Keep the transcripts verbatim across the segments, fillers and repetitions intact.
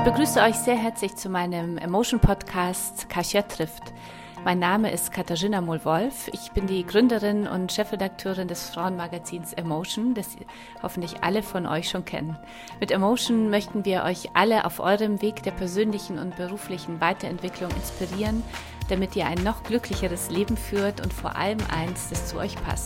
Ich begrüße euch sehr herzlich zu meinem Emotion-Podcast Kasia trifft. Mein Name ist Katharina Mohl-Wolf. Ich bin die Gründerin und Chefredakteurin des Frauenmagazins Emotion, das hoffentlich alle von euch schon kennen. Mit Emotion möchten wir euch alle auf eurem Weg der persönlichen und beruflichen Weiterentwicklung inspirieren, damit ihr ein noch glücklicheres Leben führt und vor allem eins, das zu euch passt.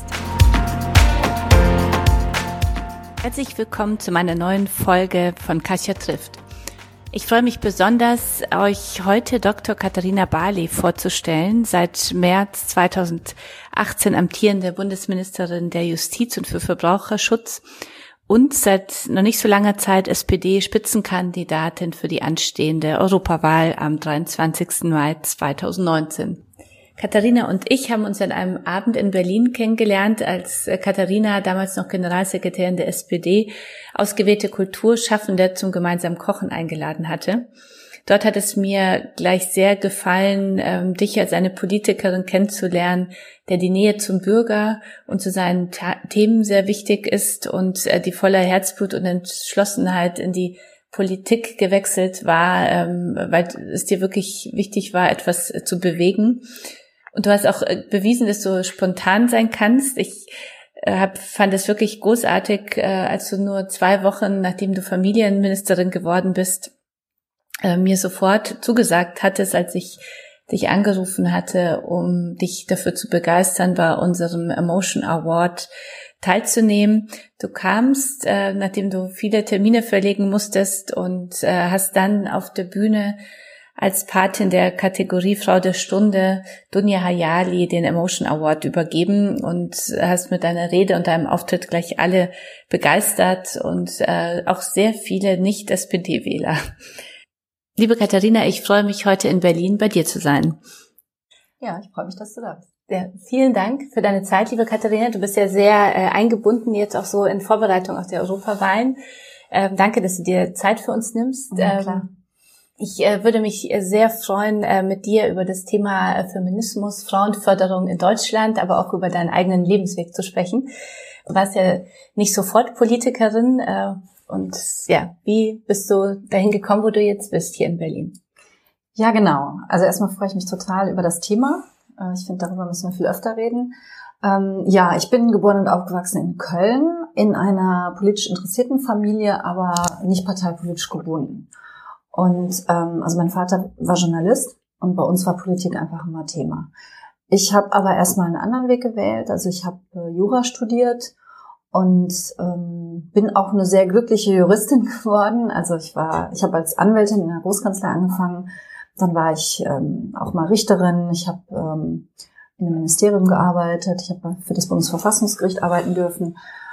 Herzlich willkommen zu meiner neuen Folge von Kasia trifft. Ich freue mich besonders, euch heute Doktor Katharina Barley vorzustellen, seit März zweitausendachtzehn amtierende Bundesministerin der Justiz und für Verbraucherschutz und seit noch nicht so langer Zeit S P D-Spitzenkandidatin für die anstehende Europawahl am dreiundzwanzigsten Mai zweitausendneunzehn. Katharina und ich haben uns an einem Abend in Berlin kennengelernt, als Katharina, damals noch Generalsekretärin der S P D, ausgewählte Kulturschaffende zum gemeinsamen Kochen eingeladen hatte. Dort hat es mir gleich sehr gefallen, ähm, dich als eine Politikerin kennenzulernen, der die Nähe zum Bürger und zu seinen Ta- Themen sehr wichtig ist und äh, die voller Herzblut und Entschlossenheit in die Politik gewechselt war, ähm, weil es dir wirklich wichtig war, etwas äh, zu bewegen. Und du hast auch bewiesen, dass du spontan sein kannst. Ich äh, hab, fand es wirklich großartig, äh, als du nur zwei Wochen, nachdem du Familienministerin geworden bist, äh, mir sofort zugesagt hattest, als ich dich angerufen hatte, um dich dafür zu begeistern, bei unserem Emotion Award teilzunehmen. Du kamst, äh, nachdem du viele Termine verlegen musstest und äh, hast dann auf der Bühne als Patin der Kategorie Frau der Stunde Dunja Hayali den Emotion Award übergeben und hast mit deiner Rede und deinem Auftritt gleich alle begeistert und äh, auch sehr viele Nicht-S P D-Wähler. Liebe Katharina, ich freue mich, heute in Berlin bei dir zu sein. Ja, ich freue mich, dass du da bist. Ja, vielen Dank für deine Zeit, liebe Katharina. Du bist ja sehr äh, eingebunden jetzt auch so in Vorbereitung auf der Europawahlen. Ähm, danke, dass du dir Zeit für uns nimmst. Ja, klar. Ähm, Ich äh, würde mich sehr freuen, äh, mit dir über das Thema äh, Feminismus, Frauenförderung in Deutschland, aber auch über deinen eigenen Lebensweg zu sprechen. Du warst ja nicht sofort Politikerin äh, und ja, wie bist du dahin gekommen, wo du jetzt bist, hier in Berlin? Ja, genau. Also erstmal freue ich mich total über das Thema. Äh, ich finde, darüber müssen wir viel öfter reden. Ähm, ja, ich bin geboren und aufgewachsen in Köln, in einer politisch interessierten Familie, aber nicht parteipolitisch gebunden. Und ähm, also mein Vater war Journalist und bei uns war Politik einfach immer Thema. Ich habe aber erstmal einen anderen Weg gewählt. Also ich habe äh, Jura studiert und ähm, bin auch eine sehr glückliche Juristin geworden. Also ich war, ich habe als Anwältin in der Großkanzlei angefangen. Dann war ich ähm, auch mal Richterin. Ich habe ähm, in einem Ministerium gearbeitet. Ich habe für das Bundesverfassungsgericht arbeiten dürfen.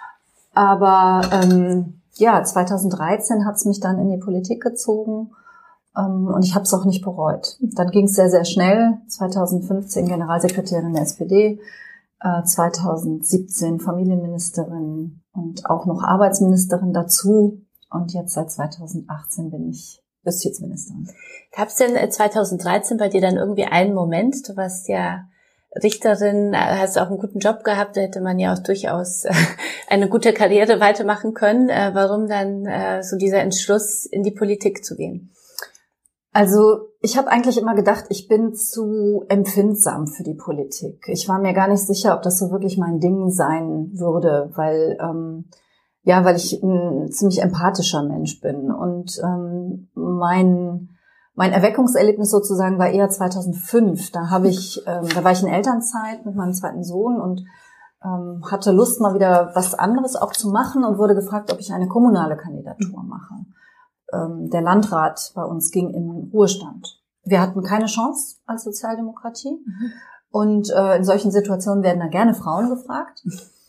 Aber ähm, ja, zweitausenddreizehn hat's mich dann in die Politik gezogen ähm, und ich habe es auch nicht bereut. Dann ging es sehr, sehr schnell. zweitausendfünfzehn Generalsekretärin der S P D, äh, zweitausendsiebzehn Familienministerin und auch noch Arbeitsministerin dazu. Und jetzt seit zweitausendachtzehn bin ich Justizministerin. Gab es denn zweitausenddreizehn bei dir dann irgendwie einen Moment? Du warst ja Richterin, hast auch einen guten Job gehabt, da hätte man ja auch durchaus eine gute Karriere weitermachen können. Warum dann so dieser Entschluss, in die Politik zu gehen? Also ich habe eigentlich immer gedacht, ich bin zu empfindsam für die Politik. Ich war mir gar nicht sicher, ob das so wirklich mein Ding sein würde, weil ähm, ja, weil ich ein ziemlich empathischer Mensch bin und ähm, mein Mein Erweckungserlebnis sozusagen war eher zweitausendfünf. Da habe ich, ähm, da war ich in Elternzeit mit meinem zweiten Sohn und ähm, hatte Lust, mal wieder was anderes auch zu machen und wurde gefragt, ob ich eine kommunale Kandidatur mache. Ähm, der Landrat bei uns ging in Ruhestand. Wir hatten keine Chance als Sozialdemokratie mhm. und äh, in solchen Situationen werden da gerne Frauen gefragt.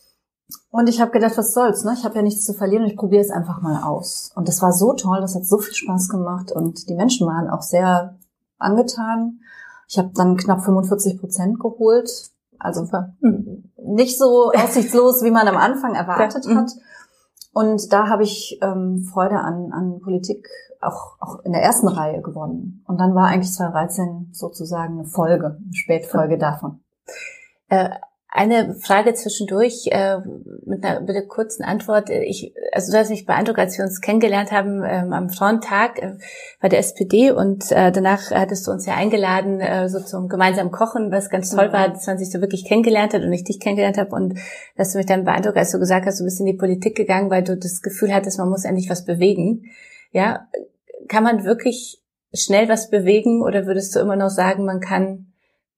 Und ich habe gedacht, was soll's, ne? Ich habe ja nichts zu verlieren und ich probiere es einfach mal aus. Und das war so toll, das hat so viel Spaß gemacht und die Menschen waren auch sehr angetan. Ich habe dann knapp fünfundvierzig Prozent geholt, also mhm. nicht so aussichtslos, wie man am Anfang erwartet ja. hat. Und da habe ich ähm, Freude an, an Politik auch, auch in der ersten Reihe gewonnen. Und dann war eigentlich zweitausenddreizehn sozusagen eine Folge, eine Spätfolge davon. Äh, Eine Frage zwischendurch äh, mit einer bitte kurzen Antwort. Ich, also du hast mich beeindruckt, als wir uns kennengelernt haben ähm, am Frauentag äh, bei der S P D und äh, danach hattest du uns ja eingeladen äh, so zum gemeinsamen Kochen, was ganz toll mhm. war, dass man sich so wirklich kennengelernt hat und ich dich kennengelernt habe und dass du mich dann beeindruckt, als du gesagt hast, du bist in die Politik gegangen, weil du das Gefühl hattest, man muss endlich was bewegen. Ja, kann man wirklich schnell was bewegen oder würdest du immer noch sagen, man kann,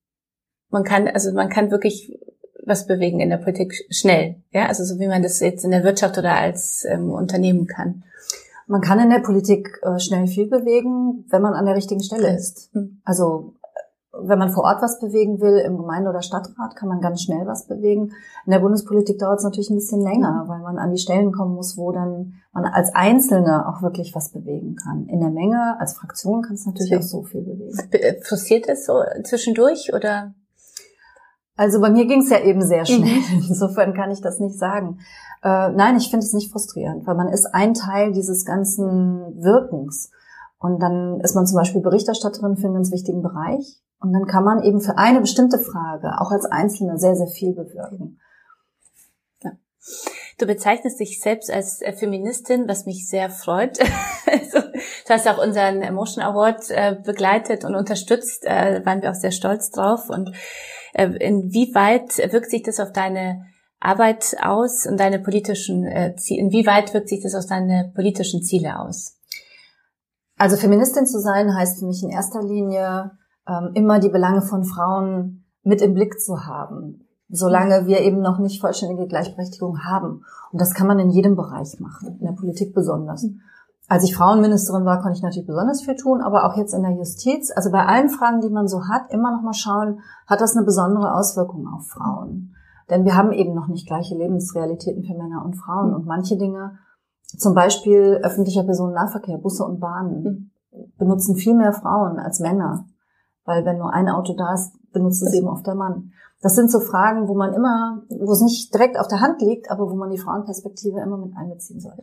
man kann, also man kann wirklich was bewegen in der Politik schnell, ja, also so wie man das jetzt in der Wirtschaft oder als ähm, Unternehmen kann. Man kann in der Politik äh, schnell viel bewegen, wenn man an der richtigen Stelle ist. Mhm. Also wenn man vor Ort was bewegen will, im Gemeinde- oder Stadtrat, kann man ganz schnell was bewegen. In der Bundespolitik dauert es natürlich ein bisschen länger, mhm. weil man an die Stellen kommen muss, wo dann man als Einzelne auch wirklich was bewegen kann. In der Menge, als Fraktion kann es natürlich okay. auch so viel bewegen. Frustriert es so zwischendurch oder? Also bei mir ging es ja eben sehr schnell. Mhm. Insofern kann ich das nicht sagen. Äh, nein, ich finde es nicht frustrierend, weil man ist ein Teil dieses ganzen Wirkens. Und dann ist man zum Beispiel Berichterstatterin für einen ganz wichtigen Bereich. Und dann kann man eben für eine bestimmte Frage auch als Einzelne sehr, sehr viel bewirken. Ja. Du bezeichnest dich selbst als Feministin, was mich sehr freut. Also, du hast auch unseren Emotion Award äh, begleitet und unterstützt. Äh, waren wir auch sehr stolz drauf. Und äh, inwieweit wirkt sich das auf deine Arbeit aus und deine politischen äh, Ziele? Inwieweit wirkt sich das auf deine politischen Ziele aus? Also Feministin zu sein heißt für mich in erster Linie ähm, immer die Belange von Frauen mit im Blick zu haben, solange wir eben noch nicht vollständige Gleichberechtigung haben. Und das kann man in jedem Bereich machen, in der Politik besonders. Mhm. Als ich Frauenministerin war, konnte ich natürlich besonders viel tun, aber auch jetzt in der Justiz, also bei allen Fragen, die man so hat, immer noch mal schauen, hat das eine besondere Auswirkung auf Frauen? Denn wir haben eben noch nicht gleiche Lebensrealitäten für Männer und Frauen. Und manche Dinge, zum Beispiel öffentlicher Personennahverkehr, Busse und Bahnen, benutzen viel mehr Frauen als Männer. Weil wenn nur ein Auto da ist, benutzt es eben oft der Mann. Das sind so Fragen, wo man immer, wo es nicht direkt auf der Hand liegt, aber wo man die Frauenperspektive immer mit einbeziehen sollte.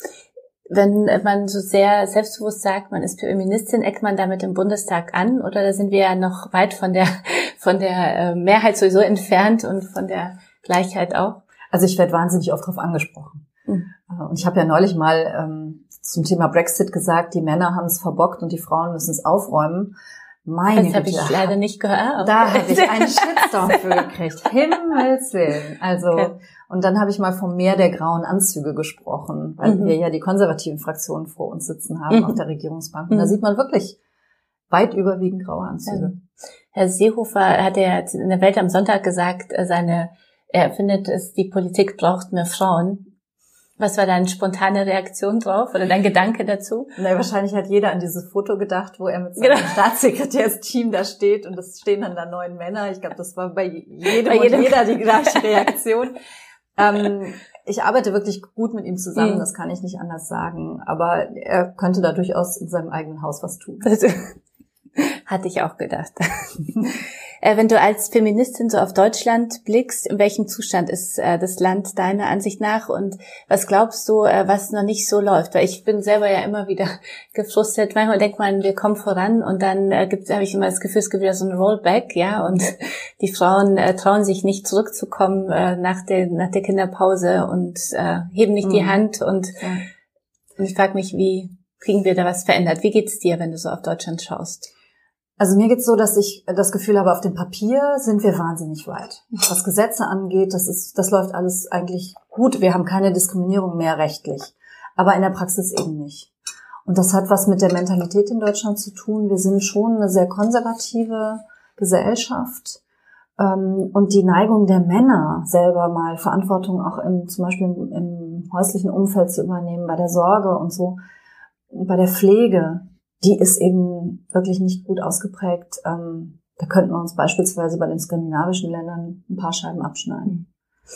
Wenn man so sehr selbstbewusst sagt, man ist Feministin, eckt man damit im Bundestag an oder da sind wir ja noch weit von der von der Mehrheit sowieso entfernt und von der Gleichheit auch? Also ich werde wahnsinnig oft darauf angesprochen. Mhm. Und ich habe ja neulich mal ähm, zum Thema Brexit gesagt, die Männer haben es verbockt und die Frauen müssen es aufräumen. Meine das habe ich leider nicht gehört. Da habe ich einen Shitstorm für gekriegt. Himmels Willen. Also okay. Und dann habe ich mal vom Meer der grauen Anzüge gesprochen, weil mhm. wir ja die konservativen Fraktionen vor uns sitzen haben mhm. auf der Regierungsbank. Und mhm. da sieht man wirklich weit überwiegend graue Anzüge. Ja. Herr Seehofer hat ja in der Welt am Sonntag gesagt, seine, er findet es, die Politik braucht mehr Frauen. Was war deine spontane Reaktion drauf oder dein Gedanke dazu? Na, wahrscheinlich hat jeder an dieses Foto gedacht, wo er mit seinem genau. Staatssekretärsteam da steht und es stehen dann da neun Männer. Ich glaube, das war bei jedem, bei jedem und jeder die gleiche Reaktion. ähm, ich arbeite wirklich gut mit ihm zusammen, mhm. das kann ich nicht anders sagen. Aber er könnte da durchaus in seinem eigenen Haus was tun. Hatte ich auch gedacht. Wenn du als Feministin so auf Deutschland blickst, in welchem Zustand ist das Land deiner Ansicht nach und was glaubst du, was noch nicht so läuft? Weil ich bin selber ja immer wieder gefrustet. Manchmal denkt man, wir kommen voran und dann gibt habe ich immer das Gefühl, es gibt wieder so ein Rollback, ja, und die Frauen äh, trauen sich nicht zurückzukommen äh, nach der nach der Kinderpause und äh, heben nicht mhm. die Hand und, ja. und ich frage mich, wie kriegen wir da was verändert? Wie geht's dir, wenn du so auf Deutschland schaust? Also mir geht's so, dass ich das Gefühl habe, auf dem Papier sind wir wahnsinnig weit. Was Gesetze angeht, das ist, das läuft alles eigentlich gut. Wir haben keine Diskriminierung mehr rechtlich. Aber in der Praxis eben nicht. Und das hat was mit der Mentalität in Deutschland zu tun. Wir sind schon eine sehr konservative Gesellschaft. Und die Neigung der Männer, selber mal Verantwortung auch im, zum Beispiel im, im häuslichen Umfeld zu übernehmen, bei der Sorge und so, bei der Pflege, die ist eben wirklich nicht gut ausgeprägt. Ähm, da könnten wir uns beispielsweise bei den skandinavischen Ländern ein paar Scheiben abschneiden.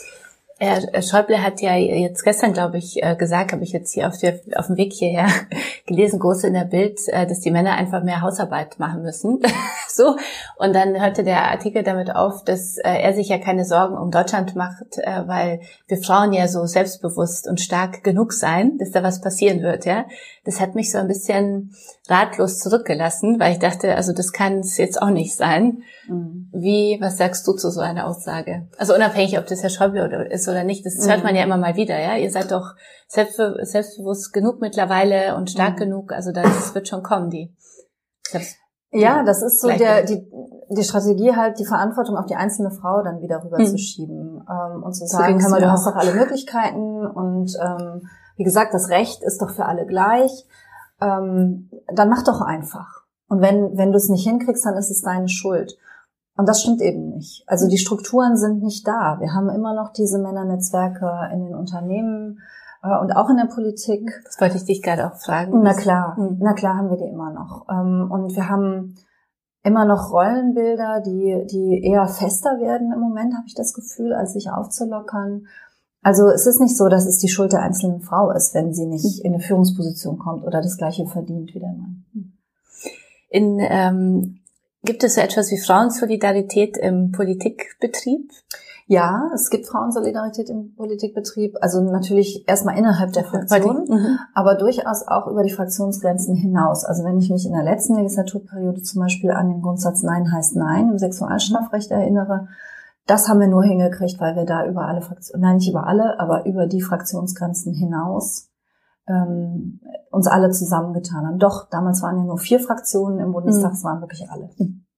Herr Schäuble hat ja jetzt gestern, glaube ich, gesagt, habe ich jetzt hier auf, der, auf dem Weg hierher gelesen, groß in der Bild, dass die Männer einfach mehr Hausarbeit machen müssen. so. Und dann hörte der Artikel damit auf, dass äh, er sich ja keine Sorgen um Deutschland macht, äh, weil wir Frauen ja so selbstbewusst und stark genug sein, dass da was passieren wird, ja. Das hat mich so ein bisschen ratlos zurückgelassen, weil ich dachte, also das kann es jetzt auch nicht sein. Mhm. Wie, was sagst du zu so einer Aussage? Also unabhängig, ob das Herr Schäuble ist oder nicht, das mhm. hört man ja immer mal wieder, ja. Ihr seid doch selbstbe- selbstbewusst genug mittlerweile und stark mhm. genug, also das wird schon kommen, die. Ja, das ist so der, die, die Strategie halt, die Verantwortung auf die einzelne Frau dann wieder rüber mhm. zu schieben, ähm, und zu sagen, hör mal, du hast doch alle Möglichkeiten und, ähm, wie gesagt, das Recht ist doch für alle gleich, ähm, dann mach doch einfach. Und wenn, wenn du es nicht hinkriegst, dann ist es deine Schuld. Und das stimmt eben nicht. Also die Strukturen sind nicht da. Wir haben immer noch diese Männernetzwerke in den Unternehmen äh, und auch in der Politik. Das wollte ich dich gerade auch fragen. Na klar, mhm. na klar haben wir die immer noch. Ähm, und wir haben immer noch Rollenbilder, die, die eher fester werden im Moment, habe ich das Gefühl, als sich aufzulockern. Also es ist nicht so, dass es die Schuld der einzelnen Frau ist, wenn sie nicht in eine Führungsposition kommt oder das Gleiche verdient wie der Mann. In, ähm, gibt es so etwas wie Frauensolidarität im Politikbetrieb? Ja, es gibt Frauensolidarität im Politikbetrieb. Also natürlich erstmal innerhalb der Fraktion, mhm. aber durchaus auch über die Fraktionsgrenzen hinaus. Also wenn ich mich in der letzten Legislaturperiode zum Beispiel an den Grundsatz Nein heißt Nein im Sexualstrafrecht erinnere, das haben wir nur hingekriegt, weil wir da über alle Fraktionen, nein, nicht über alle, aber über die Fraktionsgrenzen hinaus ähm, uns alle zusammengetan haben. Doch, damals waren ja nur vier Fraktionen im Bundestag, es waren wirklich alle.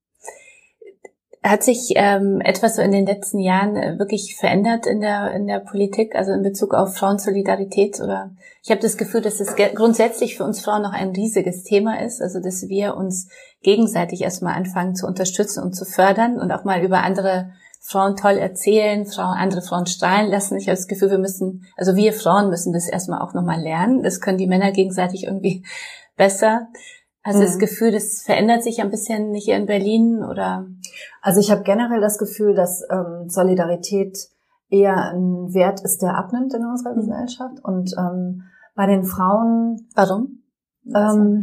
Hat sich ähm, etwas so in den letzten Jahren äh, wirklich verändert in der in der Politik, also in Bezug auf Frauensolidarität? Oder ich habe das Gefühl, dass es ge- grundsätzlich für uns Frauen noch ein riesiges Thema ist, also dass wir uns gegenseitig erstmal anfangen zu unterstützen und zu fördern und auch mal über andere Frauen toll erzählen, Frauen, andere Frauen strahlen lassen. Ich habe das Gefühl, wir müssen, also wir Frauen müssen das erstmal auch nochmal lernen. Das können die Männer gegenseitig irgendwie besser. Hast du mhm. das Gefühl, das verändert sich ein bisschen hier in Berlin oder? Also ich habe generell das Gefühl, dass ähm, Solidarität eher ein Wert ist, der abnimmt in unserer mhm. Gesellschaft. Und ähm, bei den Frauen. Warum? Ähm,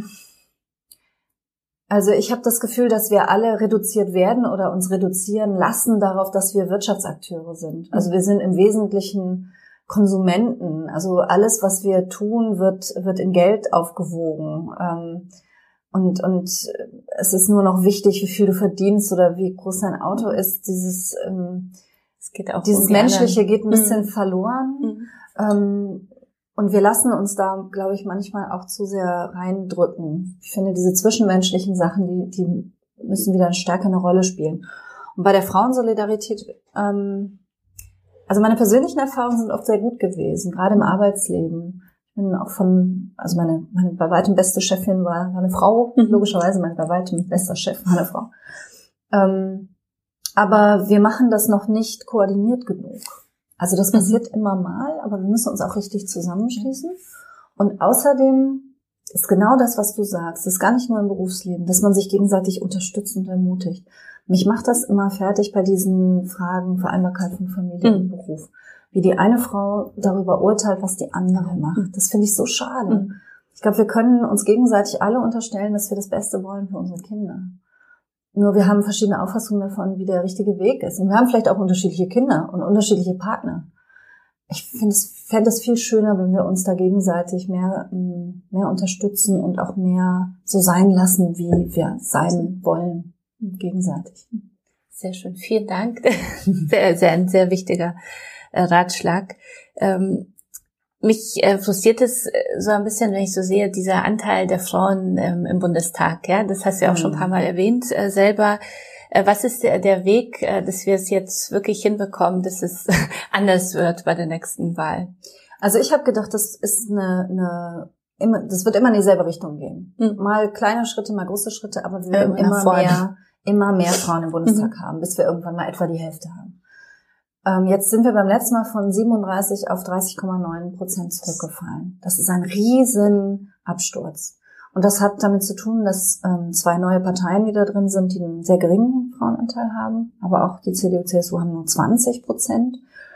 Also ich habe das Gefühl, dass wir alle reduziert werden oder uns reduzieren lassen darauf, dass wir Wirtschaftsakteure sind. Also wir sind im Wesentlichen Konsumenten. Also alles, was wir tun, wird wird in Geld aufgewogen. Und und es ist nur noch wichtig, wie viel du verdienst oder wie groß dein Auto ist. Dieses es geht auch dieses um Menschliche geht ein bisschen mhm. verloren. Mhm. Und wir lassen uns da, glaube ich, manchmal auch zu sehr reindrücken. Ich finde, diese zwischenmenschlichen Sachen, die, die müssen wieder stärker eine Rolle spielen. Und bei der Frauensolidarität, ähm, also meine persönlichen Erfahrungen sind oft sehr gut gewesen, gerade im Arbeitsleben. Ich bin auch von, also meine, meine bei weitem beste Chefin war, war eine Frau, mhm. logischerweise mein bei weitem bester Chef war eine Frau. Ähm, aber wir machen das noch nicht koordiniert genug. Also das passiert mhm. immer mal, aber wir müssen uns auch richtig zusammenschließen. Und außerdem ist genau das, was du sagst, das ist gar nicht nur im Berufsleben, dass man sich gegenseitig unterstützt und ermutigt. Mich macht das immer fertig bei diesen Fragen Vereinbarkeit von Familie mhm. und Beruf. Wie die eine Frau darüber urteilt, was die andere macht. Das finde ich so schade. Mhm. Ich glaube, wir können uns gegenseitig alle unterstellen, dass wir das Beste wollen für unsere Kinder. Nur wir haben verschiedene Auffassungen davon, wie der richtige Weg ist. Und wir haben vielleicht auch unterschiedliche Kinder und unterschiedliche Partner. Ich finde es, fände es viel schöner, wenn wir uns da gegenseitig mehr, mehr unterstützen und auch mehr so sein lassen, wie wir sein wollen, gegenseitig. Sehr schön. Vielen Dank. Sehr, sehr, ein sehr wichtiger Ratschlag. Ähm, Mich äh, frustriert es äh, so ein bisschen, wenn ich so sehe, dieser Anteil der Frauen ähm, im Bundestag. Ja, das hast du ja auch mhm. schon ein paar Mal erwähnt äh, selber. Äh, was ist der, der Weg, äh, dass wir es jetzt wirklich hinbekommen, dass es anders wird bei der nächsten Wahl? Also ich habe gedacht, das ist eine, eine immer, das wird immer in dieselbe Richtung gehen. Mhm. Mal kleine Schritte, mal große Schritte, aber wir werden immer mehr, immer mehr Frauen im Bundestag mhm. haben, bis wir irgendwann mal etwa die Hälfte haben. Jetzt sind wir beim letzten Mal von siebenunddreißig auf dreißig Komma neun Prozent zurückgefallen. Das ist ein riesen Absturz. Und das hat damit zu tun, dass ähm, zwei neue Parteien wieder drin sind, die einen sehr geringen Frauenanteil haben. Aber auch die C D U, C S U haben nur zwanzig Prozent.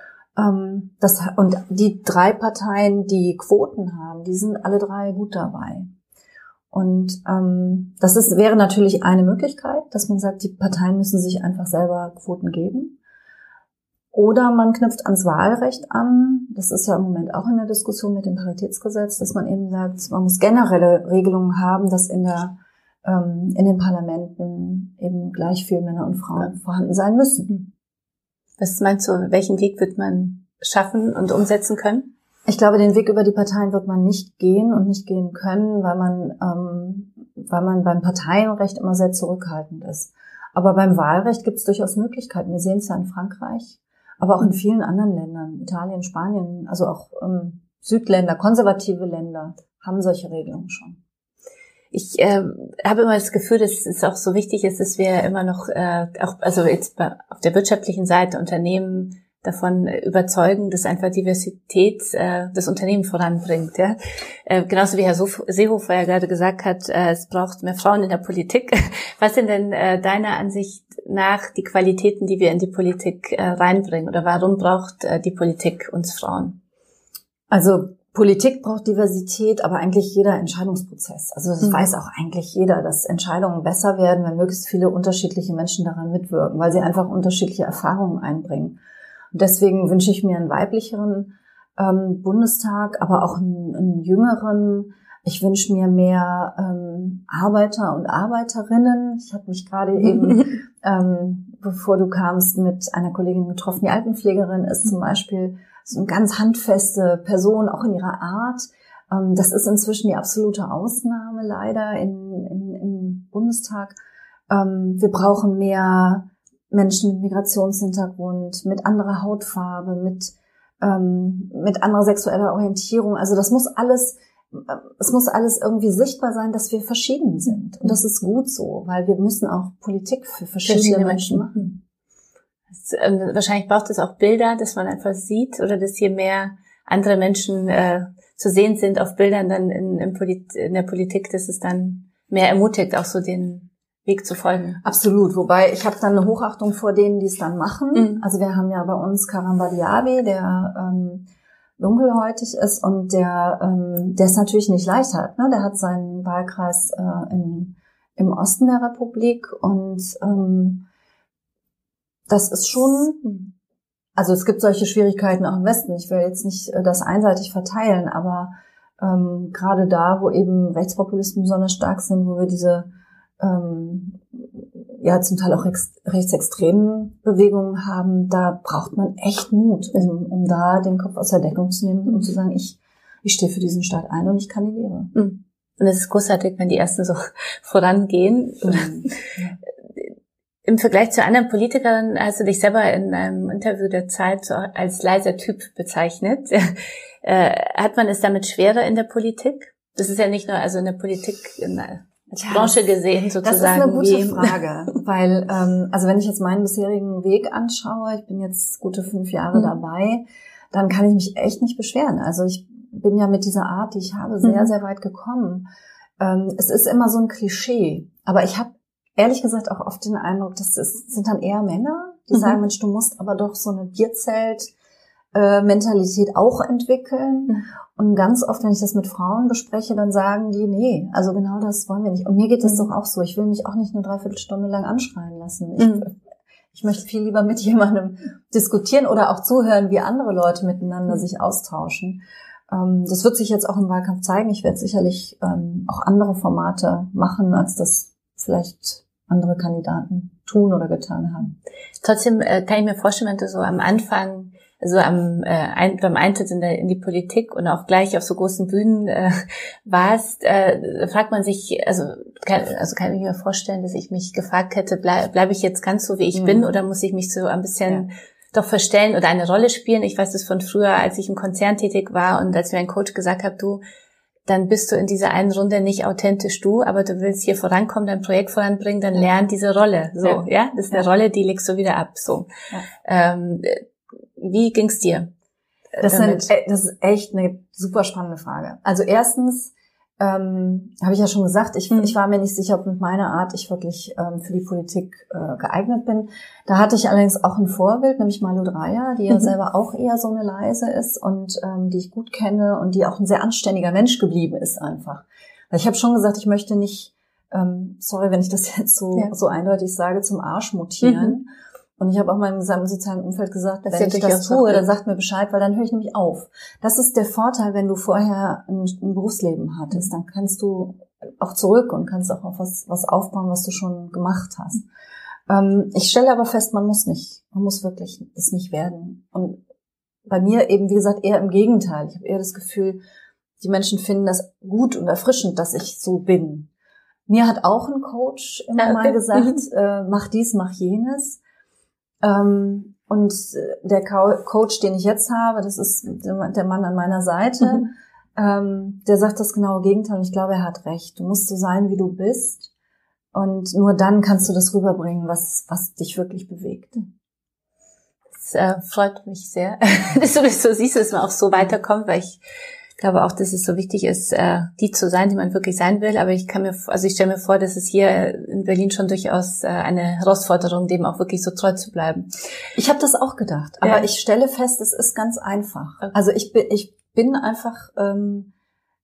Ähm, das, und die drei Parteien, die Quoten haben, die sind alle drei gut dabei. Und ähm, das ist, wäre natürlich eine Möglichkeit, dass man sagt, die Parteien müssen sich einfach selber Quoten geben. Oder man knüpft ans Wahlrecht an. Das ist ja im Moment auch in der Diskussion mit dem Paritätsgesetz, dass man eben sagt, man muss generelle Regelungen haben, dass in der ähm, in den Parlamenten eben gleich viel Männer und Frauen vorhanden sein müssen. Was meinst du, welchen Weg wird man schaffen und umsetzen können? Ich glaube, den Weg über die Parteien wird man nicht gehen und nicht gehen können, weil man, ähm, weil man beim Parteienrecht immer sehr zurückhaltend ist. Aber beim Wahlrecht gibt es durchaus Möglichkeiten. Wir sehen es ja in Frankreich, aber auch in vielen anderen Ländern, Italien, Spanien, also auch ähm, Südländer, konservative Länder haben solche Regelungen schon. Ich äh, habe immer das Gefühl, dass es auch so wichtig ist, dass wir immer noch, äh, auch also jetzt bei, auf der wirtschaftlichen Seite Unternehmen davon überzeugen, dass einfach Diversität äh, das Unternehmen voranbringt. Ja? Äh, genauso wie Herr Seehofer ja gerade gesagt hat, äh, es braucht mehr Frauen in der Politik. Was sind denn äh, deiner Ansicht nach die Qualitäten, die wir in die Politik äh, reinbringen? Oder warum braucht äh, die Politik uns Frauen? Also Politik braucht Diversität, aber eigentlich jeder Entscheidungsprozess. Also das mhm. weiß auch eigentlich jeder, dass Entscheidungen besser werden, wenn möglichst viele unterschiedliche Menschen daran mitwirken, weil sie einfach unterschiedliche Erfahrungen einbringen. Und deswegen wünsche ich mir einen weiblicheren ähm, Bundestag, aber auch einen, einen jüngeren. Ich wünsche mir mehr ähm, Arbeiter und Arbeiterinnen. Ich habe mich gerade eben, ähm, bevor du kamst, mit einer Kollegin getroffen. Die Altenpflegerin ist zum Beispiel so eine ganz handfeste Person, auch in ihrer Art. Ähm, das ist inzwischen die absolute Ausnahme leider in, in, im Bundestag. Ähm, wir brauchen mehr Menschen mit Migrationshintergrund, mit anderer Hautfarbe, mit ähm, mit anderer sexueller Orientierung. Also das muss alles, es muss alles irgendwie sichtbar sein, dass wir verschieden sind. Und das ist gut so, weil wir müssen auch Politik für verschiedene, verschiedene Menschen machen. Das, äh, wahrscheinlich braucht es auch Bilder, dass man einfach sieht, oder dass hier mehr andere Menschen äh, zu sehen sind auf Bildern dann in, in, Polit- in der Politik, dass es dann mehr ermutigt, auch so den Weg zu folgen. Absolut, wobei ich habe dann eine Hochachtung vor denen, die es dann machen. Mhm. Also wir haben ja bei uns Karamba Diaby, der ähm, dunkelhäutig ist und der ähm, der es natürlich nicht leicht hat. Ne? Der hat seinen Wahlkreis äh, in, im Osten der Republik und ähm, das ist schon, also es gibt solche Schwierigkeiten auch im Westen. Ich will jetzt nicht äh, das einseitig verteilen, aber ähm, gerade da, wo eben Rechtspopulisten besonders stark sind, wo wir diese ähm, ja zum Teil auch rechts, rechtsextremen Bewegungen haben, da braucht man echt Mut, um, um da den Kopf aus der Deckung zu nehmen und zu sagen, ich ich stehe für diesen Staat ein und ich kandidiere. Und es ist großartig, wenn die Ersten so vorangehen. Mhm. Im Vergleich zu anderen Politikern hast du dich selber in einem Interview der Zeit so als leiser Typ bezeichnet. Äh, hat man es damit schwerer in der Politik? Das ist ja nicht nur also in der Politik in der als ja, Branche gesehen sozusagen. Das ist eine gute wie Frage, weil ähm, also wenn ich jetzt meinen bisherigen Weg anschaue, ich bin jetzt gute fünf Jahre mhm. dabei, dann kann ich mich echt nicht beschweren. Also ich bin ja mit dieser Art, die ich habe, sehr, mhm. sehr weit gekommen. Ähm, es ist immer so ein Klischee, aber ich habe ehrlich gesagt auch oft den Eindruck, das ist, sind dann eher Männer, die mhm. sagen, Mensch, du musst aber doch so eine Bierzelt-Mentalität auch entwickeln. Mhm. Und ganz oft, wenn ich das mit Frauen bespreche, dann sagen die, nee, also genau das wollen wir nicht. Und mir geht das mhm. doch auch so. Ich will mich auch nicht eine Dreiviertelstunde lang anschreien lassen. Ich, mhm. ich möchte viel lieber mit jemandem diskutieren oder auch zuhören, wie andere Leute miteinander mhm. sich austauschen. Ähm, das wird sich jetzt auch im Wahlkampf zeigen. Ich werde sicherlich ähm, auch andere Formate machen, als das vielleicht andere Kandidaten tun oder getan haben. Trotzdem äh, kann ich mir vorstellen, wenn du so am Anfang, also am äh, ein, beim Eintritt in, der, in die Politik und auch gleich auf so großen Bühnen äh, warst, äh, fragt man sich, also kann, also kann ich mir vorstellen, dass ich mich gefragt hätte, bleib, bleibe ich jetzt ganz so, wie ich mhm. bin, oder muss ich mich so ein bisschen ja. doch verstellen oder eine Rolle spielen? Ich weiß das von früher, als ich im Konzern tätig war und als mir ein Coach gesagt hat, du, dann bist du in dieser einen Runde nicht authentisch du, aber du willst hier vorankommen, dein Projekt voranbringen, dann lern diese Rolle. So, ja, ja? Das ist eine ja. Rolle, die legst du wieder ab. So, ja. ähm, wie ging's dir? Das, sind, das ist echt eine super spannende Frage. Also erstens ähm, habe ich ja schon gesagt, ich, mhm. ich war mir nicht sicher, ob mit meiner Art ich wirklich ähm, für die Politik äh, geeignet bin. Da hatte ich allerdings auch ein Vorbild, nämlich Malu Dreyer, die ja mhm. selber auch eher so eine Leise ist und ähm, die ich gut kenne und die auch ein sehr anständiger Mensch geblieben ist einfach. Ich habe schon gesagt, ich möchte nicht, ähm, sorry, wenn ich das jetzt so ja. so eindeutig sage, zum Arsch mutieren. Mhm. Und ich habe auch meinem gesamten sozialen Umfeld gesagt, das wenn ich das tue, dann sagt mir Bescheid, weil dann höre ich nämlich auf. Das ist der Vorteil, wenn du vorher ein, ein Berufsleben hattest. Dann kannst du auch zurück und kannst auch auf was, was aufbauen, was du schon gemacht hast. Ähm, ich stelle aber fest, man muss nicht. Man muss wirklich das nicht werden. Und bei mir eben, wie gesagt, eher im Gegenteil. Ich habe eher das Gefühl, die Menschen finden das gut und erfrischend, dass ich so bin. Mir hat auch ein Coach immer okay. mal gesagt, äh, mach dies, mach jenes. Ähm, und der Coach, den ich jetzt habe, das ist der Mann an meiner Seite, mhm. ähm, der sagt das genaue Gegenteil und ich glaube, er hat recht. Du musst so sein, wie du bist und nur dann kannst du das rüberbringen, was was dich wirklich bewegt. Das äh, freut mich sehr, dass du das so siehst, dass man auch so weiterkommt, weil ich glaube auch, dass es so wichtig ist, äh, die zu sein, die man wirklich sein will. Aber ich kann mir, also ich stelle mir vor, dass es hier in Berlin schon durchaus äh, eine Herausforderung, dem auch wirklich so treu zu bleiben. Ich habe das auch gedacht, aber ja. ich stelle fest, es ist ganz einfach. Okay. Also ich bin, ich bin einfach ähm,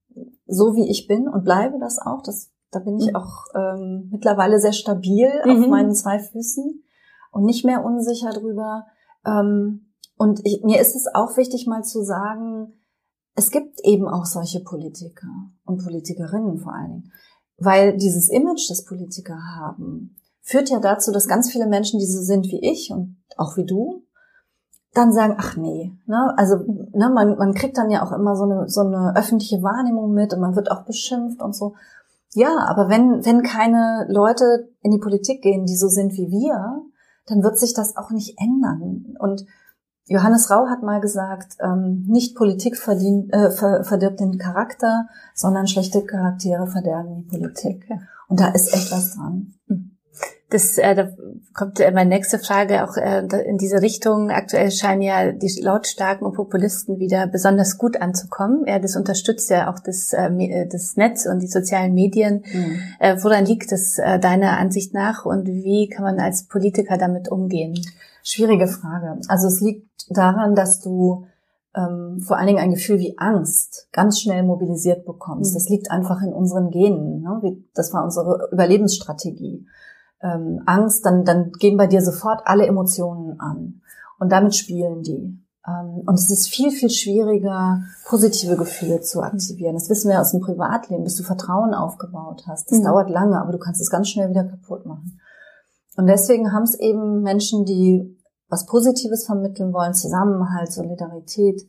so, wie ich bin und bleibe das auch. Das, da bin ich mhm. auch ähm, mittlerweile sehr stabil mhm. auf meinen zwei Füßen und nicht mehr unsicher drüber. Ähm, und ich, mir ist es auch wichtig, mal zu sagen, es gibt eben auch solche Politiker und Politikerinnen vor allen Dingen, weil dieses Image, das Politiker haben, führt ja dazu, dass ganz viele Menschen, die so sind wie ich und auch wie du, dann sagen, ach nee, ne, also ne, man, man kriegt dann ja auch immer so eine so eine öffentliche Wahrnehmung mit und man wird auch beschimpft und so. Ja, aber wenn wenn keine Leute in die Politik gehen, die so sind wie wir, dann wird sich das auch nicht ändern. Und Johannes Rau hat mal gesagt, ähm, nicht Politik verdient, äh, ver, verdirbt den Charakter, sondern schlechte Charaktere verderben die Politik. Und da ist echt was dran. Das, äh, da kommt äh, meine nächste Frage auch äh, in diese Richtung. Aktuell scheinen ja die Lautstarken und Populisten wieder besonders gut anzukommen. Ja, das unterstützt ja auch das, äh, das Netz und die sozialen Medien. Mhm. Äh, woran liegt das äh, deiner Ansicht nach und wie kann man als Politiker damit umgehen? Schwierige Frage. Also es liegt daran, dass du ähm, vor allen Dingen ein Gefühl wie Angst ganz schnell mobilisiert bekommst. Mhm. Das liegt einfach in unseren Genen. Ne? Das war unsere Überlebensstrategie. Ähm, Angst, dann, dann gehen bei dir sofort alle Emotionen an. Und damit spielen die. Ähm, und es ist viel, viel schwieriger, positive Gefühle zu aktivieren. Das wissen wir aus dem Privatleben, bis du Vertrauen aufgebaut hast. Das mhm. dauert lange, aber du kannst es ganz schnell wieder kaputt machen. Und deswegen haben es eben Menschen, die was Positives vermitteln wollen, Zusammenhalt, Solidarität,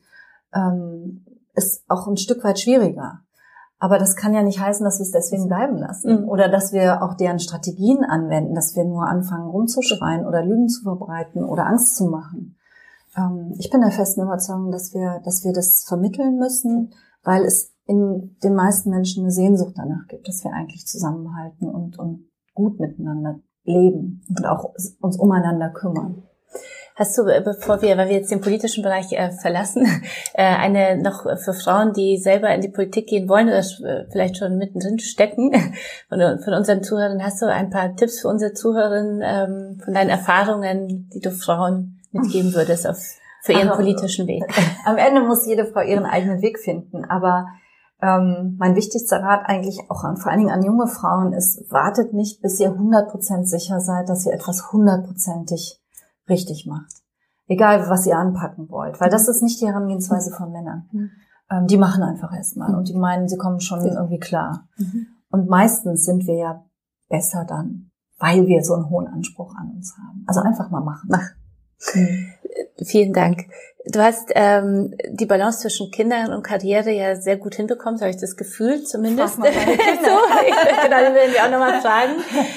ähm, ist auch ein Stück weit schwieriger. Aber das kann ja nicht heißen, dass wir es deswegen bleiben lassen. Mhm. Oder dass wir auch deren Strategien anwenden, dass wir nur anfangen rumzuschreien oder Lügen zu verbreiten oder Angst zu machen. Ähm, ich bin der festen Überzeugung, dass wir, dass wir das vermitteln müssen, weil es in den meisten Menschen eine Sehnsucht danach gibt, dass wir eigentlich zusammenhalten und, und gut miteinander leben und auch uns umeinander kümmern. Hast du, bevor wir, weil wir jetzt den politischen Bereich äh, verlassen, äh, eine noch für Frauen, die selber in die Politik gehen wollen oder vielleicht schon mittendrin stecken, von, von unseren Zuhörern, hast du ein paar Tipps für unsere Zuhörerinnen ähm, von deinen Erfahrungen, die du Frauen mitgeben würdest auf, für ihren also, politischen Weg? Am Ende muss jede Frau ihren eigenen Weg finden, aber ähm, mein wichtigster Rat eigentlich auch an, vor allen Dingen an junge Frauen ist, wartet nicht, bis ihr hundert Prozent sicher seid, dass ihr etwas hundertprozentig richtig macht. Egal, was ihr anpacken wollt. Weil das ist nicht die Herangehensweise von Männern. Mhm. Ähm, die machen einfach erstmal und die meinen, sie kommen schon ja. irgendwie klar. Mhm. Und meistens sind wir ja besser dann, weil wir so einen hohen Anspruch an uns haben. Also einfach mal machen. Mach. Mhm. Vielen Dank. Du hast ähm, die Balance zwischen Kindern und Karriere ja sehr gut hinbekommen, so habe ich das Gefühl zumindest. Frag mal deine Kinder. so, ich, genau, die werden wir auch nochmal fragen.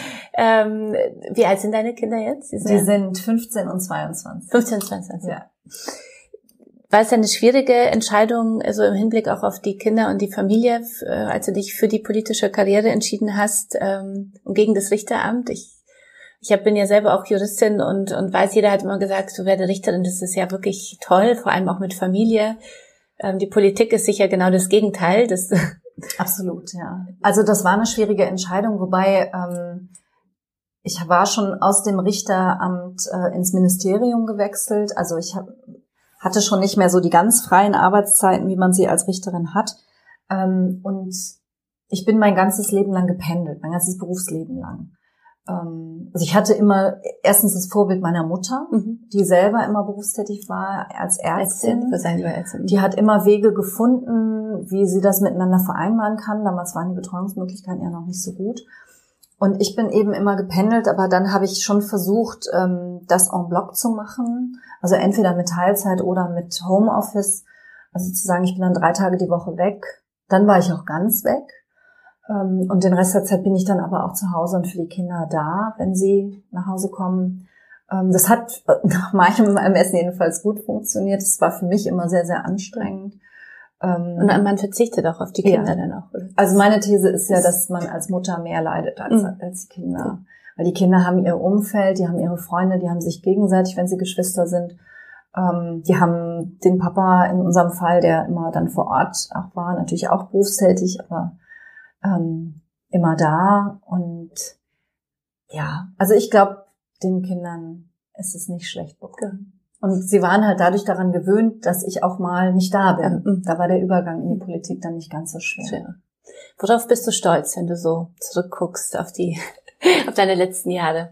Ähm, wie alt sind deine Kinder jetzt? Die sind, Die sind fünfzehn und zweiundzwanzig. fünfzehn und zweiundzwanzig. Ja. War es eine schwierige Entscheidung, also im Hinblick auch auf die Kinder und die Familie, als du dich für die politische Karriere entschieden hast ähm, und gegen das Richteramt? Ich ich hab, bin ja selber auch Juristin und und weiß, jeder hat immer gesagt, du werde Richterin, das ist ja wirklich toll, vor allem auch mit Familie. Ähm, die Politik ist sicher genau das Gegenteil. Das Absolut, ja. Also das war eine schwierige Entscheidung, wobei ähm, ich war schon aus dem Richteramt äh, ins Ministerium gewechselt. Also ich hab, hatte schon nicht mehr so die ganz freien Arbeitszeiten, wie man sie als Richterin hat. Ähm, und ich bin mein ganzes Leben lang gependelt, mein ganzes Berufsleben lang. Ähm, also ich hatte immer erstens das Vorbild meiner Mutter, mhm. die selber immer berufstätig war als Ärztin. Für seine Ärztin. Die hat immer Wege gefunden, wie sie das miteinander vereinbaren kann. Damals waren die Betreuungsmöglichkeiten ja noch nicht so gut. Und ich bin eben immer gependelt, aber dann habe ich schon versucht, das en bloc zu machen. Also entweder mit Teilzeit oder mit Homeoffice. Also zu sagen, ich bin dann drei Tage die Woche weg. Dann war ich auch ganz weg. Und den Rest der Zeit bin ich dann aber auch zu Hause und für die Kinder da, wenn sie nach Hause kommen. Das hat nach meinem Ermessen jedenfalls gut funktioniert. Es war für mich immer sehr, sehr anstrengend. Und man verzichtet auch auf die Kinder ja. dann auch, oder? Also meine These ist ja, dass man als Mutter mehr leidet als, mhm. als die Kinder. Ja. Weil die Kinder haben ihr Umfeld, die haben ihre Freunde, die haben sich gegenseitig, wenn sie Geschwister sind. Ähm, die haben den Papa in unserem Fall, der immer dann vor Ort auch war, natürlich auch berufstätig, aber ähm, immer da. Und ja, also ich glaube, den Kindern ist es nicht schlecht bekommen. Und sie waren halt dadurch daran gewöhnt, dass ich auch mal nicht da bin. Mhm. Da war der Übergang in die Politik dann nicht ganz so schwer. schwer. Worauf bist du stolz, wenn du so zurückguckst auf die, auf deine letzten Jahre?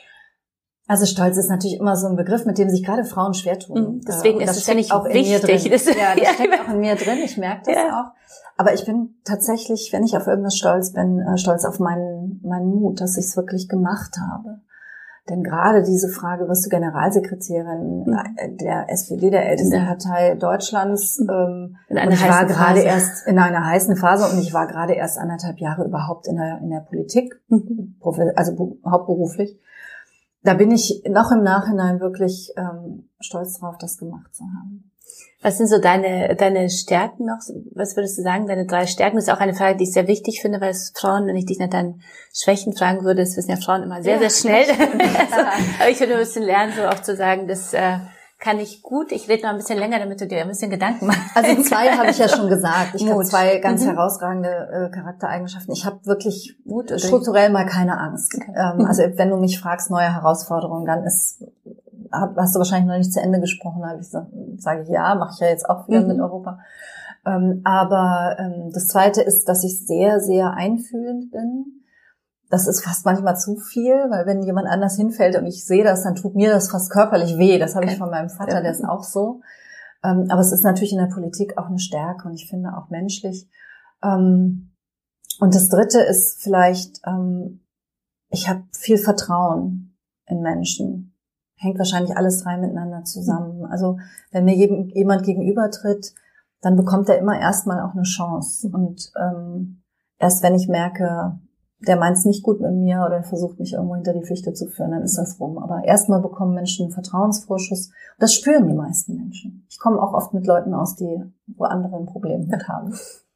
Also Stolz ist natürlich immer so ein Begriff, mit dem sich gerade Frauen schwer tun. Mhm. Deswegen und ist es ja nicht auch wichtig. Das, ja, das steckt auch in mir drin. Ich merke das ja. auch. Aber ich bin tatsächlich, wenn ich auf irgendwas stolz bin, stolz auf meinen, meinen Mut, dass ich es wirklich gemacht habe. Denn gerade diese Frage, wirst du Generalsekretärin mhm. der S P D, der ältesten ja. Partei Deutschlands, ähm, in einer und ich war gerade Phase. erst in einer heißen Phase und ich war gerade erst anderthalb Jahre überhaupt in der, in der Politik, mhm. also hauptberuflich. Da bin ich noch im Nachhinein wirklich ähm, stolz drauf, das gemacht zu haben. Was sind so deine deine Stärken noch? Was würdest du sagen, deine drei Stärken? Das ist auch eine Frage, die ich sehr wichtig finde, weil es Frauen, wenn ich dich nach deinen Schwächen fragen würde, das wissen ja Frauen immer sehr, ja. sehr schnell. also, aber ich würde ein bisschen lernen, so auch zu sagen, das äh, kann ich gut. Ich rede noch ein bisschen länger, damit du dir ein bisschen Gedanken machst. Also zwei habe ich ja schon gesagt. Ich habe zwei ganz mhm. herausragende äh, Charaktereigenschaften. Ich habe wirklich Mut strukturell mal keine Angst. Okay. Ähm, also wenn du mich fragst, neue Herausforderungen, dann ist hast du wahrscheinlich noch nicht zu Ende gesprochen, habe ich gesagt, sage ich ja, mache ich ja jetzt auch wieder mhm. mit Europa. Ähm, aber ähm, das Zweite ist, dass ich sehr, sehr einfühlend bin. Das ist fast manchmal zu viel, weil wenn jemand anders hinfällt und ich sehe das, dann tut mir das fast körperlich weh. Das habe ich von meinem Vater, der ist auch so. Ähm, aber es ist natürlich in der Politik auch eine Stärke und ich finde auch menschlich. Ähm, und das Dritte ist vielleicht, ähm, ich habe viel Vertrauen in Menschen. Hängt wahrscheinlich alles drei miteinander zusammen. Also wenn mir jemand gegenübertritt, dann bekommt er immer erstmal auch eine Chance. Und ähm, erst wenn ich merke, der meint es nicht gut mit mir oder versucht mich irgendwo hinter die Fichte zu führen, dann ist das rum. Aber erstmal bekommen Menschen einen Vertrauensvorschuss. Und das spüren die meisten Menschen. Ich komme auch oft mit Leuten aus, die wo andere ein Problem mit haben.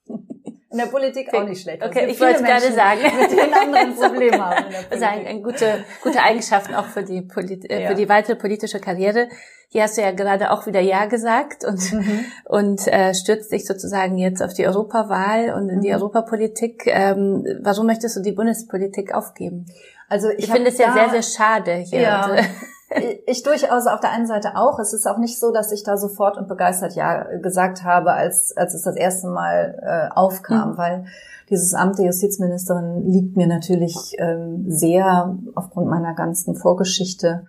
In der Politik auch nicht schlecht. Okay, ich wollte gerade sagen, mit den anderen Problemen haben. Also eine gute, gute Eigenschaften auch für die Polit- ja. für die weitere politische Karriere. Hier hast du ja gerade auch wieder Ja gesagt und mhm. und äh, stürzt dich sozusagen jetzt auf die Europawahl und in mhm. die Europapolitik. Ähm, warum möchtest du die Bundespolitik aufgeben? Also ich, ich finde es ja sehr, sehr schade hier. Ja. Ich durchaus auf der einen Seite auch. Es ist auch nicht so, dass ich da sofort und begeistert Ja gesagt habe, als als es das erste Mal äh, aufkam, mhm. weil dieses Amt der Justizministerin liegt mir natürlich ähm, sehr aufgrund meiner ganzen Vorgeschichte.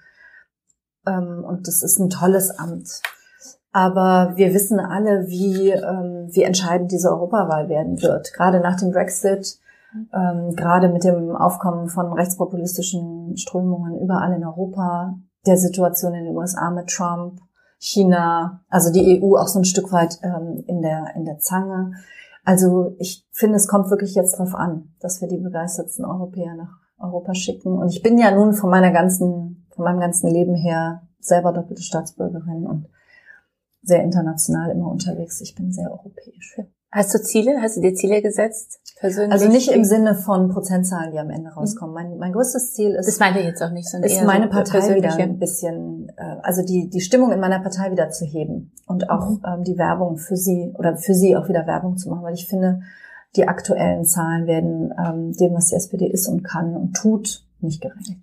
Ähm, und das ist ein tolles Amt. Aber wir wissen alle, wie ähm, wie entscheidend diese Europawahl werden wird. Gerade nach dem Brexit, ähm, gerade mit dem Aufkommen von rechtspopulistischen Strömungen überall in Europa, der Situation in den U S A mit Trump, China, also die E U auch so ein Stück weit ähm, in der in der Zange. Also ich finde, es kommt wirklich jetzt drauf an, dass wir die begeistertsten Europäer nach Europa schicken. Und ich bin ja nun von meiner ganzen, von meinem ganzen Leben her selber doppelte Staatsbürgerin und sehr international immer unterwegs. Ich bin sehr europäisch. Hast du Ziele? Hast du dir Ziele gesetzt? Persönlich? Also nicht im Sinne von Prozentzahlen, die am Ende rauskommen. Mein, mein größtes Ziel ist, das meine ich jetzt auch nicht, sondern ist meine Partei wieder ein bisschen, äh, also die die Stimmung in meiner Partei wieder zu heben und auch mhm. ähm, die Werbung für sie oder für sie auch wieder Werbung zu machen, weil ich finde, die aktuellen Zahlen werden ähm, dem, was die S P D ist und kann und tut, nicht gerecht.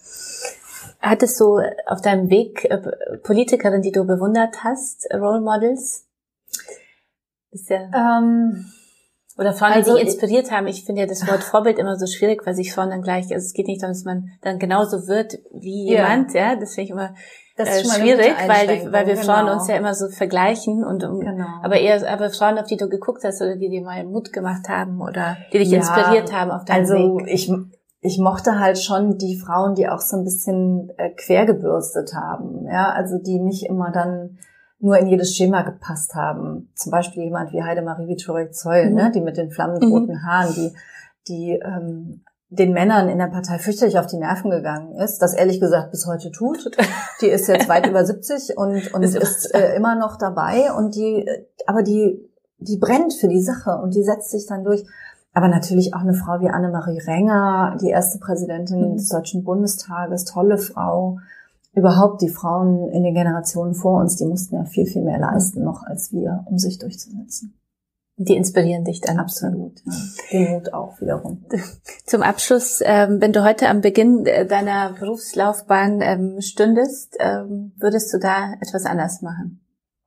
Hattest du auf deinem Weg äh, Politikerin, die du bewundert hast, Role Models? Ist ja ähm, Oder Frauen, die Also dich inspiriert haben. Ich finde ja das Wort Vorbild immer so schwierig, weil sich Frauen dann gleich, also es geht nicht darum, dass man dann genauso wird wie Ja. jemand, ja, das finde ich immer Das äh, ist schon mal eine schwierig, gute weil, die, Einschränkung, weil wir Frauen genau. uns ja immer so vergleichen und um, Genau. aber eher, aber Frauen, auf die du geguckt hast oder die dir mal Mut gemacht haben oder die dich Ja, inspiriert haben auf deinem also Weg. ich ich mochte halt schon die Frauen, die auch so ein bisschen äh, quergebürstet haben, ja, also die nicht immer dann nur in jedes Schema gepasst haben. Zum Beispiel jemand wie Heidemarie Wieczorek-Zeul, Mhm. ne, die mit den flammendroten Mhm. Haaren, die die ähm, den Männern in der Partei fürchterlich auf die Nerven gegangen ist, das ehrlich gesagt bis heute tut. Die ist jetzt weit über siebzig und und Ist ist äh, immer noch dabei und die, aber die die brennt für die Sache und die setzt sich dann durch. Aber natürlich auch eine Frau wie Annemarie Renger, die erste Präsidentin Mhm. des Deutschen Bundestages, tolle Frau. Überhaupt die Frauen in den Generationen vor uns, die mussten ja viel, viel mehr leisten noch als wir, um sich durchzusetzen. Die inspirieren dich dann. Absolut. Ja. Den Mut auch wiederum. Zum Abschluss, ähm, wenn du heute am Beginn deiner Berufslaufbahn ähm, stündest, ähm, würdest du da etwas anders machen?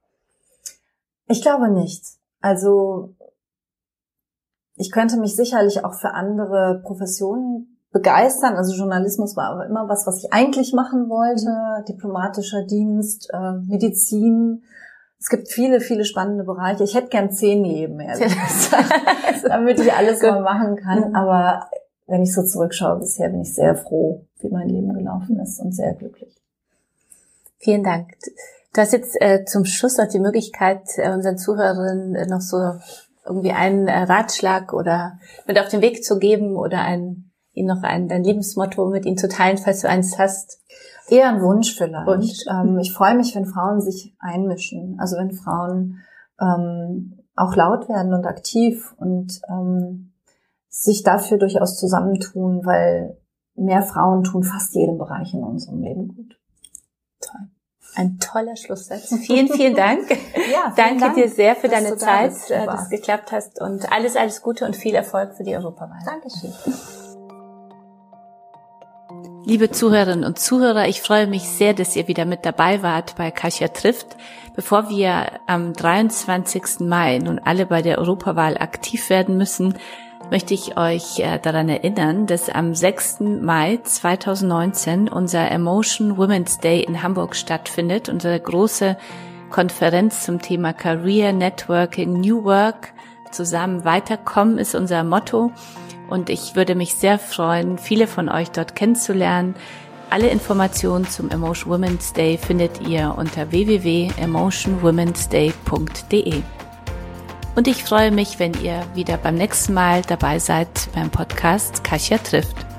Ich glaube nicht. Also ich könnte mich sicherlich auch für andere Professionen begeistern. Also Journalismus war aber immer was, was ich eigentlich machen wollte. Diplomatischer Dienst, äh, Medizin. Es gibt viele, viele spannende Bereiche. Ich hätte gern zehn Leben, ehrlich gesagt, damit ich alles mal machen kann. Aber wenn ich so zurückschaue, bisher bin ich sehr froh, wie mein Leben gelaufen ist und sehr glücklich. Vielen Dank. Du hast jetzt äh, zum Schluss noch die Möglichkeit, äh, unseren Zuhörerinnen äh, noch so irgendwie einen äh, Ratschlag oder mit auf den Weg zu geben oder ein, ihnen noch ein dein Lebensmotto mit ihnen zu teilen, falls du eins hast. Eher ein Wunsch vielleicht. Wunsch. Ähm, ich freue mich, wenn Frauen sich einmischen. Also wenn Frauen ähm, auch laut werden und aktiv und ähm, sich dafür durchaus zusammentun, weil mehr Frauen tun fast jedem Bereich in unserem Leben gut. Toll. Ein toller Schlusssatz. Vielen, vielen Dank. Ja, vielen Danke Dank, dir sehr für dass deine du da Zeit, bist, dass Eva. es geklappt hast und alles, alles Gute und viel Erfolg für die Europawahl. Dankeschön. Liebe Zuhörerinnen und Zuhörer, ich freue mich sehr, dass ihr wieder mit dabei wart bei Kasia trifft. Bevor wir am dreiundzwanzigsten Mai nun alle bei der Europawahl aktiv werden müssen, möchte ich euch äh, daran erinnern, dass am sechsten Mai zweitausendneunzehn unser Emotion Women's Day in Hamburg stattfindet, unsere große Konferenz zum Thema Career, Networking, New Work. Zusammen weiterkommen ist unser Motto. Und ich würde mich sehr freuen, viele von euch dort kennenzulernen. Alle Informationen zum Emotion Women's Day findet ihr unter w w w punkt emotion womens day punkt d e. Und ich freue mich, wenn ihr wieder beim nächsten Mal dabei seid beim Podcast Kasia trifft.